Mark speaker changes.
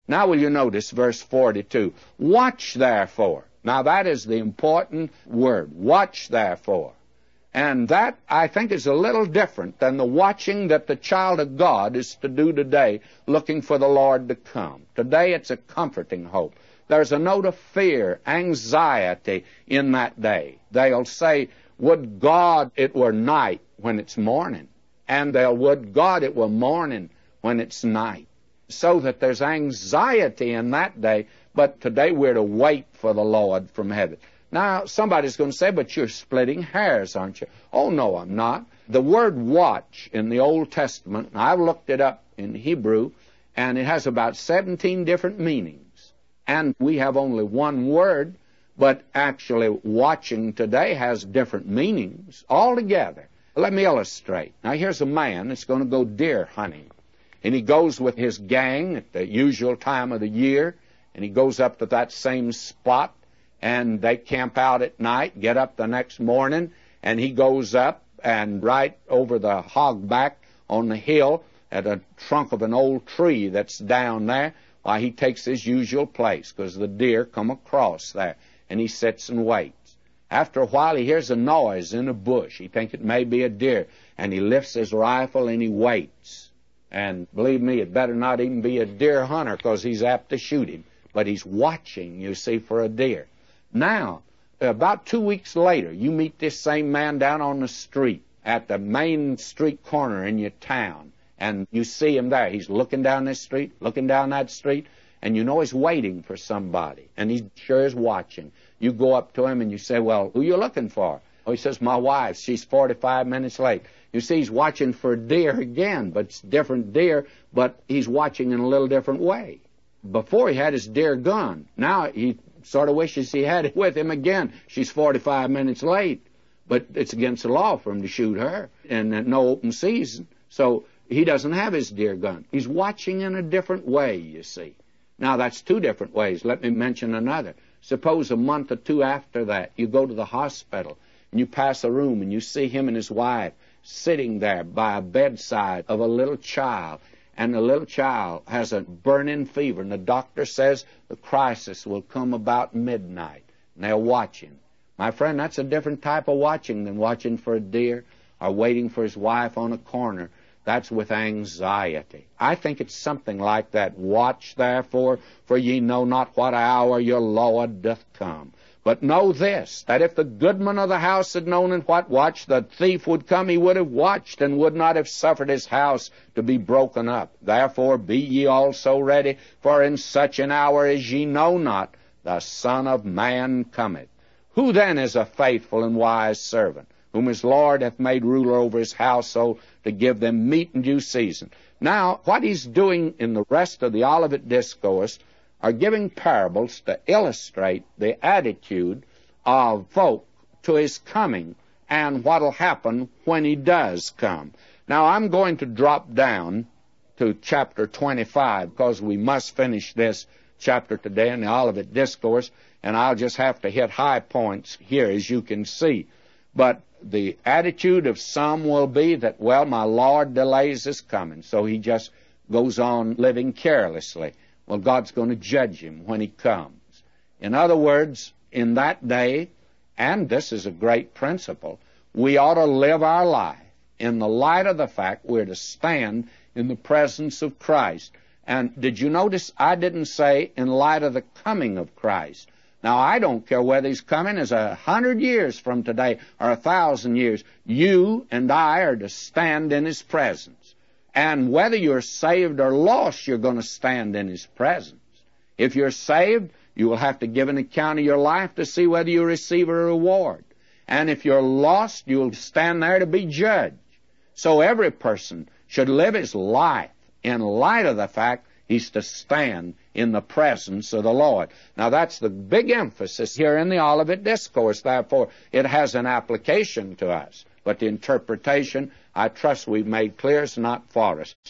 Speaker 1: Now will you notice verse 42? Watch therefore. Now that is the important word. Watch therefore. And that, I think, is a little different than the watching that the child of God is to do today, looking for the Lord to come. Today it's a comforting hope. There's a note of fear, anxiety in that day. They'll say, would God it were night when it's morning, and would God it were morning when it's night. So that there's anxiety in that day, but today we're to wait for the Lord from heaven. Now, somebody's going to say, but you're splitting hairs, aren't you? Oh, no, I'm not. The word watch in the Old Testament, I've looked it up in Hebrew, and it has about 17 different meanings. And we have only one word, but actually watching today has different meanings altogether. Let me illustrate. Now, here's a man that's going to go deer hunting. And he goes with his gang at the usual time of the year, and he goes up to that same spot, and they camp out at night, get up the next morning, and he goes up and right over the hogback on the hill at a trunk of an old tree that's down there, why he takes his usual place, because the deer come across there, and he sits and waits. After a while, he hears a noise in a bush. He thinks it may be a deer, and he lifts his rifle and he waits. And believe me, it better not even be a deer hunter, because he's apt to shoot him. But he's watching, you see, for a deer. Now, about 2 weeks later, you meet this same man down on the street, at the main street corner in your town, and you see him there. He's looking down this street, looking down that street, and you know he's waiting for somebody, and he sure is watching. You go up to him and you say, well, who you looking for? Oh, he says, my wife. She's 45 minutes late. You see, he's watching for a deer again, but it's different deer, but he's watching in a little different way. Before he had his deer gun. Now he sort of wishes he had it with him again. She's 45 minutes late, but it's against the law for him to shoot her, and no open season. So he doesn't have his deer gun. He's watching in a different way, you see. Now, that's two different ways. Let me mention another. Suppose a month or two after that, you go to the hospital, and you pass a room, and you see him and his wife sitting there by a bedside of a little child, and the little child has a burning fever, and the doctor says the crisis will come about midnight, and they're watching. My friend, that's a different type of watching than watching for a deer or waiting for his wife on a corner. That's with anxiety. I think it's something like that. Watch therefore, for ye know not what hour your Lord doth come. But know this, that if the goodman of the house had known in what watch the thief would come, he would have watched, and would not have suffered his house to be broken up. Therefore be ye also ready, for in such an hour as ye know not, the Son of Man cometh. Who then is a faithful and wise servant, whom his Lord hath made ruler over his household, to give them meat in due season? Now, what he's doing in the rest of the Olivet Discourse are giving parables to illustrate the attitude of folk to his coming and what'll happen when he does come. Now, I'm going to drop down to chapter 25, because we must finish this chapter today in the Olivet Discourse, and I'll just have to hit high points here, as you can see. But the attitude of some will be that, well, my Lord delays his coming, so he just goes on living carelessly. Well, God's going to judge him when he comes. In other words, in that day, and this is a great principle, we ought to live our life in the light of the fact we're to stand in the presence of Christ. And did you notice I didn't say in light of the coming of Christ? Now, I don't care whether he's coming as 100 years from today or 1,000 years. You and I are to stand in his presence. And whether you're saved or lost, you're going to stand in his presence. If you're saved, you will have to give an account of your life to see whether you receive a reward. And if you're lost, you'll stand there to be judged. So every person should live his life in light of the fact he's to stand in the presence of the Lord. Now, that's the big emphasis here in the Olivet Discourse. Therefore, it has an application to us. But the interpretation, I trust we've made clear, is not for us.